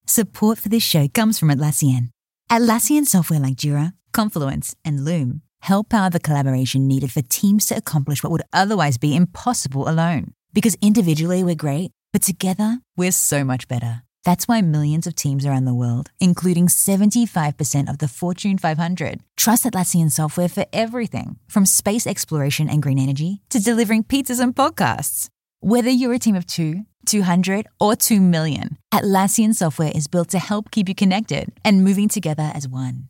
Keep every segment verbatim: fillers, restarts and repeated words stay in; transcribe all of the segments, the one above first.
Support for this show comes from Atlassian. Atlassian software like Jira, Confluence, and Loom help power the collaboration needed for teams to accomplish what would otherwise be impossible alone. Because individually we're great, but together we're so much better. That's why millions of teams around the world, including seventy-five percent of the Fortune five hundred, trust Atlassian software for everything from space exploration and green energy to delivering pizzas and podcasts. Whether you're a team of two, two hundred, or two million, Atlassian software is built to help keep you connected and moving together as one.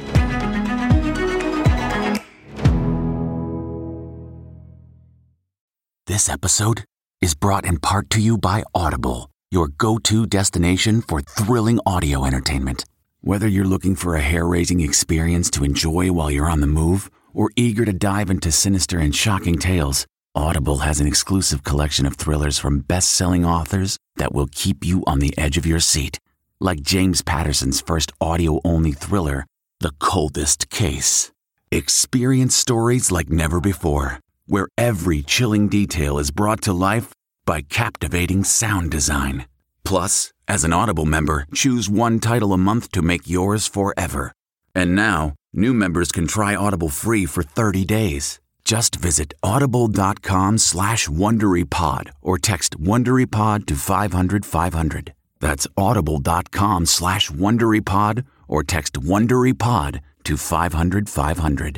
This episode is brought in part to you by Audible, your go-to destination for thrilling audio entertainment. Whether you're looking for a hair-raising experience to enjoy while you're on the move or eager to dive into sinister and shocking tales, Audible has an exclusive collection of thrillers from best-selling authors that will keep you on the edge of your seat. Like James Patterson's first audio-only thriller, The Coldest Case. Experience stories like never before, where every chilling detail is brought to life by captivating sound design. Plus, as an Audible member, choose one title a month to make yours forever. And now, new members can try Audible free for thirty days. Just visit audible.com slash WonderyPod or text WonderyPod to five hundred five hundred. That's audible.com slash WonderyPod or text WonderyPod to five hundred five hundred.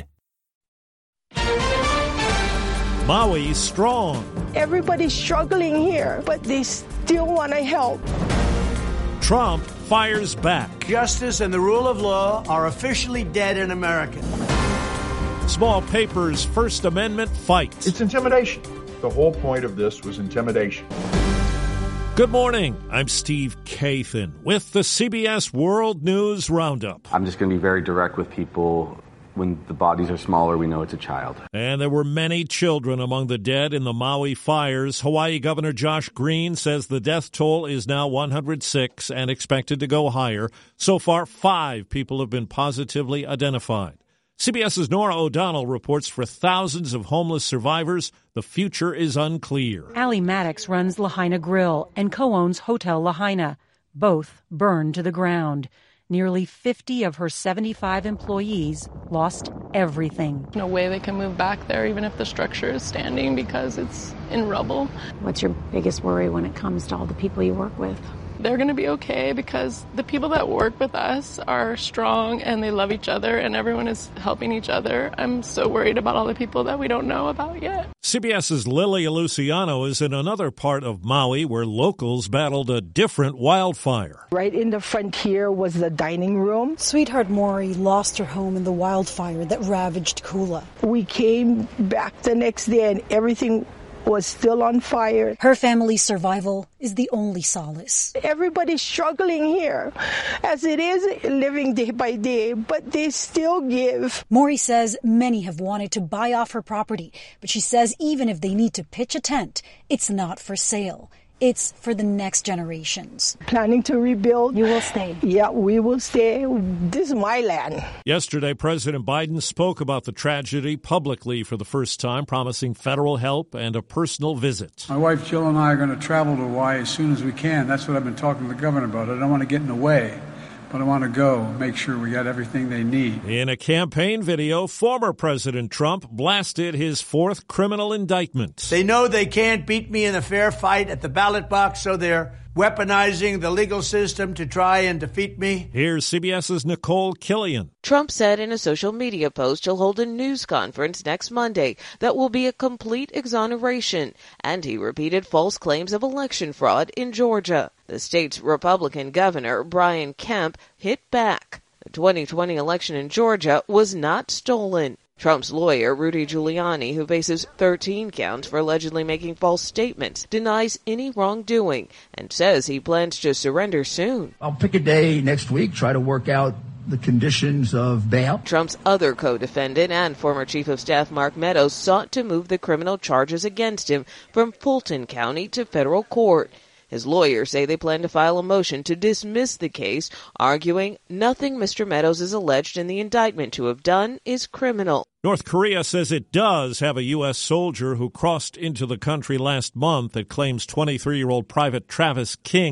Maui strong. Everybody's struggling here, but they still want to help. Trump fires back. Justice and the rule of law are officially dead in America. Small paper's First Amendment fight. It's intimidation. The whole point of this was intimidation. Good morning. I'm Steve Kathan with the C B S World News Roundup. I'm just going to be very direct with people. When the bodies are smaller, we know it's a child. And there were many children among the dead in the Maui fires. Hawaii Governor Josh Green says the death toll is now one hundred six and expected to go higher. So far, five people have been positively identified. CBS's Nora O'Donnell reports for thousands of homeless survivors, the future is unclear. Allie Maddox runs Lahaina Grill and co-owns Hotel Lahaina. Both burned to the ground. Nearly fifty of her seventy-five employees lost everything. No way they can move back there, even if the structure is standing, because it's in rubble. What's your biggest worry when it comes to all the people you work with? They're going to be okay because the people that work with us are strong and they love each other and everyone is helping each other. I'm so worried about all the people that we don't know about yet. CBS's Lily Luciano is in another part of Maui where locals battled a different wildfire. Right in the frontier was the dining room. Sweetheart Maury lost her home in the wildfire that ravaged Kula. We came back the next day and everything was still on fire. Her family's survival is the only solace. Everybody's struggling here, as it is living day by day, but they still give. Maury says many have wanted to buy off her property, but she says even if they need to pitch a tent, it's not for sale. It's for the next generations. Planning to rebuild. You will stay. Yeah, we will stay. This is my land. Yesterday, President Biden spoke about the tragedy publicly for the first time, promising federal help and a personal visit. My wife Jill and I are going to travel to Hawaii as soon as we can. That's what I've been talking to the governor about. I don't want to get in the way, but I want to go, make sure we got everything they need. In a campaign video, former President Trump blasted his fourth criminal indictment. They know they can't beat me in a fair fight at the ballot box, so they're weaponizing the legal system to try and defeat me. Here's CBS's Nicole Killian. Trump said in a social media post he'll hold a news conference next Monday that will be a complete exoneration, and he repeated false claims of election fraud in Georgia. The state's Republican governor, Brian Kemp, hit back. The twenty twenty election in Georgia was not stolen. Trump's lawyer, Rudy Giuliani, who faces thirteen counts for allegedly making false statements, denies any wrongdoing and says he plans to surrender soon. I'll pick a day next week, try to work out the conditions of bail. Trump's other co-defendant and former Chief of Staff Mark Meadows sought to move the criminal charges against him from Fulton County to federal court. His lawyers say they plan to file a motion to dismiss the case, arguing nothing Mister Meadows is alleged in the indictment to have done is criminal. North Korea says it does have a U S soldier who crossed into the country last month. It claims twenty-three-year-old Private Travis King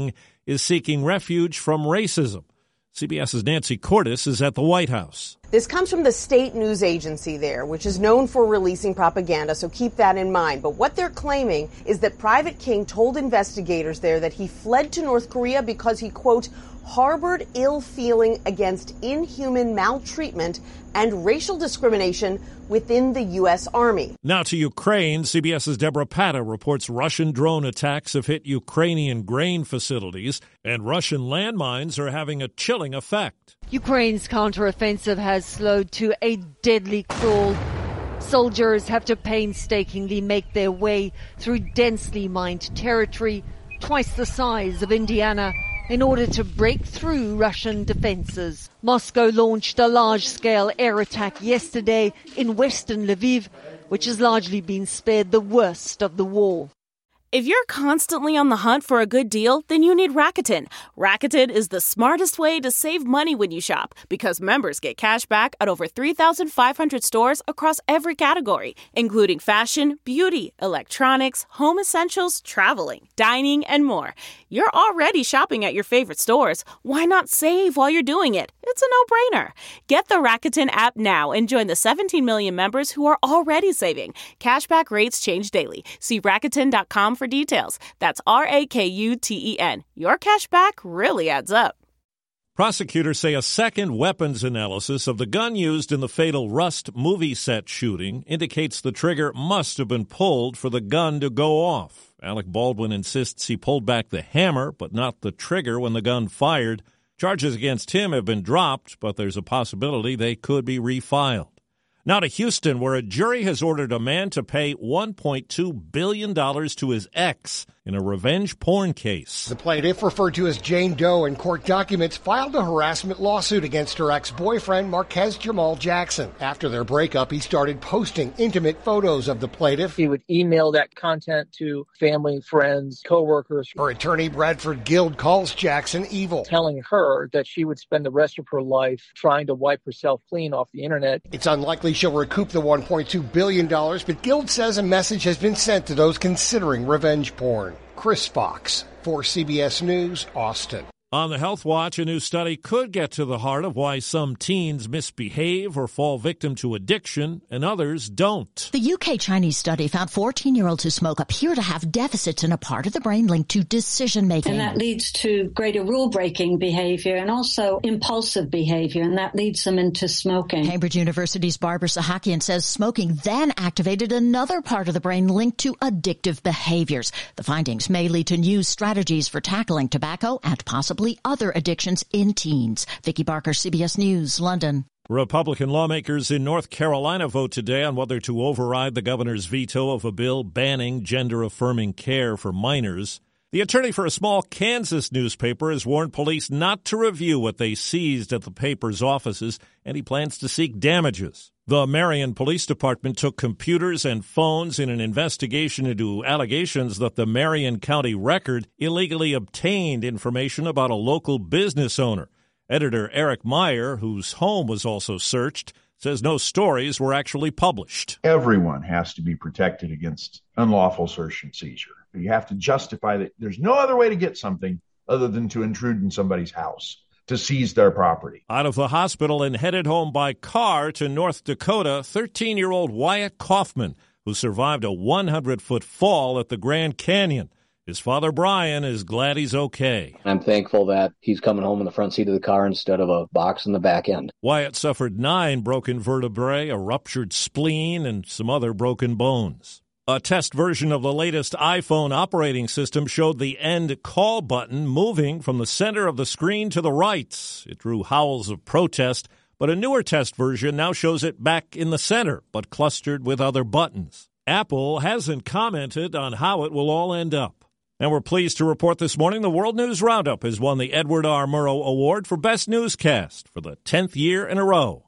is seeking refuge from racism. CBS's Nancy Cordes is at the White House. This comes from the state news agency there, which is known for releasing propaganda, so keep that in mind. But what they're claiming is that Private King told investigators there that he fled to North Korea because he, quote, harbored ill feeling against inhuman maltreatment and racial discrimination within the U S. Army. Now to Ukraine. CBS's Deborah Pata reports Russian drone attacks have hit Ukrainian grain facilities, and Russian landmines are having a chilling effect. Ukraine's counteroffensive has slowed to a deadly crawl. Soldiers have to painstakingly make their way through densely mined territory, twice the size of Indiana, in order to break through Russian defenses. Moscow launched a large-scale air attack yesterday in western Lviv, which has largely been spared the worst of the war. If you're constantly on the hunt for a good deal, then you need Rakuten. Rakuten is the smartest way to save money when you shop, because members get cash back at over three thousand five hundred stores across every category, including fashion, beauty, electronics, home essentials, traveling, dining, and more. You're already shopping at your favorite stores. Why not save while you're doing it? It's a no-brainer. Get the Rakuten app now and join the seventeen million members who are already saving. Cashback rates change daily. See Rakuten dot com for details. That's R A K U T E N. Your cashback really adds up. Prosecutors say a second weapons analysis of the gun used in the fatal Rust movie set shooting indicates the trigger must have been pulled for the gun to go off. Alec Baldwin insists he pulled back the hammer, but not the trigger when the gun fired. Charges against him have been dropped, but there's a possibility they could be refiled. Now to Houston, where a jury has ordered a man to pay one point two billion dollars to his ex in a revenge porn case. The plaintiff, referred to as Jane Doe in court documents, filed a harassment lawsuit against her ex-boyfriend, Marquez Jamal Jackson. After their breakup, he started posting intimate photos of the plaintiff. He would email that content to family, friends, co-workers. Her attorney, Bradford Guild, calls Jackson evil, telling her that she would spend the rest of her life trying to wipe herself clean off the internet. It's unlikely she'll recoup the one point two billion dollars, but Guild says a message has been sent to those considering revenge porn. Chris Fox for C B S News, Austin. On the Health Watch, a new study could get to the heart of why some teens misbehave or fall victim to addiction and others don't. The U K-Chinese study found fourteen-year-olds who smoke appear to have deficits in a part of the brain linked to decision-making. And that leads to greater rule-breaking behavior and also impulsive behavior, and that leads them into smoking. Cambridge University's Barbara Sahakian says smoking then activated another part of the brain linked to addictive behaviors. The findings may lead to new strategies for tackling tobacco and possibly other addictions in teens. Vicki Barker, C B S News, London. Republican lawmakers in North Carolina vote today on whether to override the governor's veto of a bill banning gender-affirming care for minors. The attorney for a small Kansas newspaper has warned police not to review what they seized at the paper's offices, and he plans to seek damages. The Marion Police Department took computers and phones in an investigation into allegations that the Marion County Record illegally obtained information about a local business owner. Editor Eric Meyer, whose home was also searched, says no stories were actually published. Everyone has to be protected against unlawful search and seizure. You have to justify that there's no other way to get something other than to intrude in somebody's house, to seize their property. Out of the hospital and headed home by car to North Dakota, thirteen-year-old Wyatt Kaufman, who survived a hundred foot fall at the Grand Canyon. His father, Brian, is glad he's okay. I'm thankful that he's coming home in the front seat of the car instead of a box in the back end. Wyatt suffered nine broken vertebrae, a ruptured spleen, and some other broken bones. A test version of the latest iPhone operating system showed the end call button moving from the center of the screen to the right. It drew howls of protest, but a newer test version now shows it back in the center, but clustered with other buttons. Apple hasn't commented on how it will all end up. And we're pleased to report this morning the World News Roundup has won the Edward R. Murrow Award for Best Newscast for the tenth year in a row.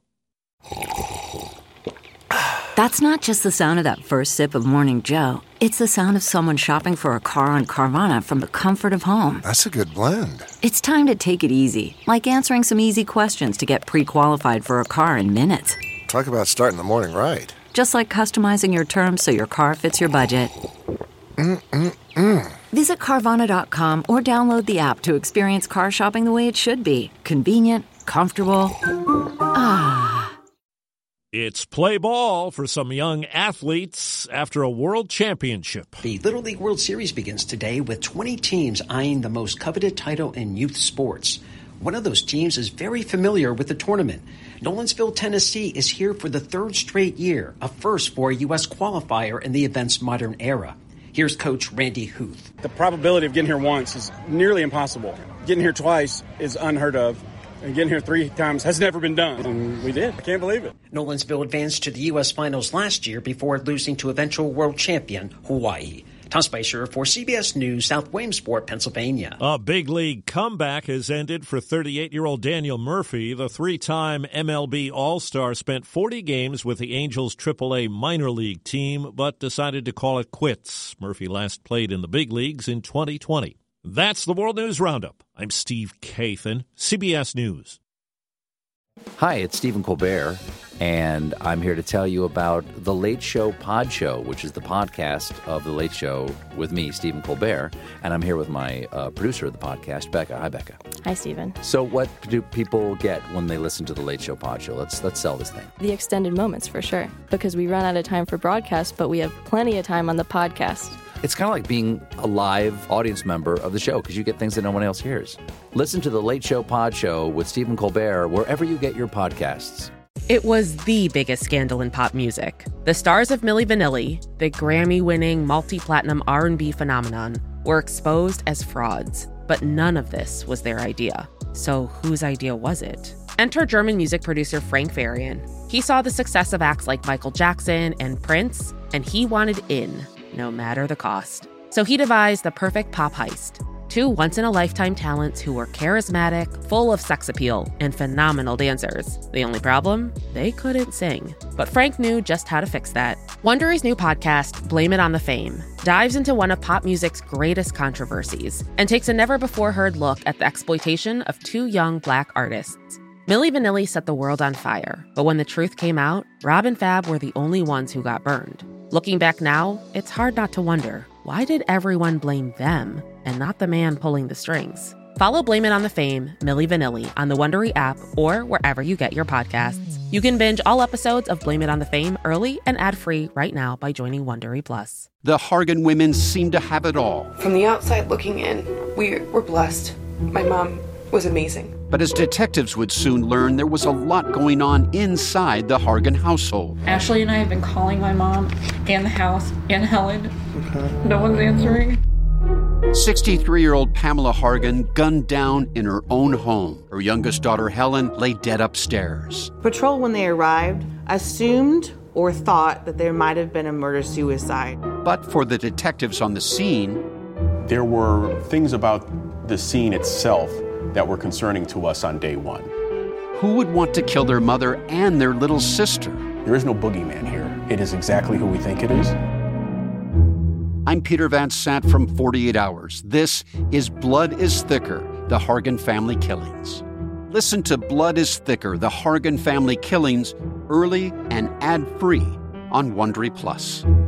That's not just the sound of that first sip of Morning Joe. It's the sound of someone shopping for a car on Carvana from the comfort of home. That's a good blend. It's time to take it easy, like answering some easy questions to get pre-qualified for a car in minutes. Talk about starting the morning right. Just like customizing your terms so your car fits your budget. Mm-mm-mm. Visit Carvana dot com or download the app to experience car shopping the way it should be. Convenient, comfortable. Ah. It's play ball for some young athletes after a world championship. The Little League World Series begins today with twenty teams eyeing the most coveted title in youth sports. One of those teams is very familiar with the tournament. Nolensville, Tennessee is here for the third straight year, a first for a U S qualifier in the event's modern era. Here's Coach Randy Huth. The probability of getting here once is nearly impossible. Getting here twice is unheard of. And getting here three times has never been done. And we did. I can't believe it. Nolensville advanced to the U S finals last year before losing to eventual world champion Hawaii. Tom Spicer for C B S News, South Williamsport, Pennsylvania. A big league comeback has ended for thirty-eight-year-old Daniel Murphy. The three-time M L B All-Star spent forty games with the Angels triple A minor league team, but decided to call it quits. Murphy last played in the big leagues in twenty twenty. That's the World News Roundup. I'm Steve Kathan, C B S News. Hi, it's Stephen Colbert, and I'm here to tell you about The Late Show Pod Show, which is the podcast of The Late Show with me, Stephen Colbert, and I'm here with my uh, producer of the podcast, Becca. Hi, Becca. Hi, Stephen. So what do people get when they listen to The Late Show Pod Show? Let's let's sell this thing. The extended moments, for sure, because we run out of time for broadcast, but we have plenty of time on the podcast. It's kind of like being a live audience member of the show because you get things that no one else hears. Listen to The Late Show Pod Show with Stephen Colbert wherever you get your podcasts. It was the biggest scandal in pop music. The stars of Milli Vanilli, the Grammy-winning multi-platinum R and B phenomenon, were exposed as frauds. But none of this was their idea. So whose idea was it? Enter German music producer Frank Farian. He saw the success of acts like Michael Jackson and Prince, and he wanted in, no matter the cost. So he devised the perfect pop heist. Two once-in-a-lifetime talents who were charismatic, full of sex appeal, and phenomenal dancers. The only problem? They couldn't sing. But Frank knew just how to fix that. Wondery's new podcast, Blame It on the Fame, dives into one of pop music's greatest controversies and takes a never-before-heard look at the exploitation of two young Black artists. Milli Vanilli set the world on fire, but when the truth came out, Rob and Fab were the only ones who got burned. Looking back now, it's hard not to wonder, why did everyone blame them and not the man pulling the strings? Follow Blame It on the Fame, Milli Vanilli, on the Wondery app or wherever you get your podcasts. You can binge all episodes of Blame It on the Fame early and ad-free right now by joining Wondery Plus. The Hargan women seem to have it all. From the outside looking in, we were blessed. My mom was amazing. But as detectives would soon learn, there was a lot going on inside the Hargan household. Ashley and I have been calling my mom and the house and Helen. Okay. No one's answering. sixty-three-year-old Pamela Hargan gunned down in her own home. Her youngest daughter, Helen, lay dead upstairs. Patrol, when they arrived, assumed or thought that there might have been a murder-suicide. But for the detectives on the scene, there were things about the scene itself that were concerning to us on day one. Who would want to kill their mother and their little sister? There is no boogeyman here. It is exactly who we think it is. I'm Peter Van Sant from forty-eight hours. This is Blood is Thicker, the Hargan Family Killings. Listen to Blood is Thicker, the Hargan Family Killings, early and ad-free on Wondery Plus.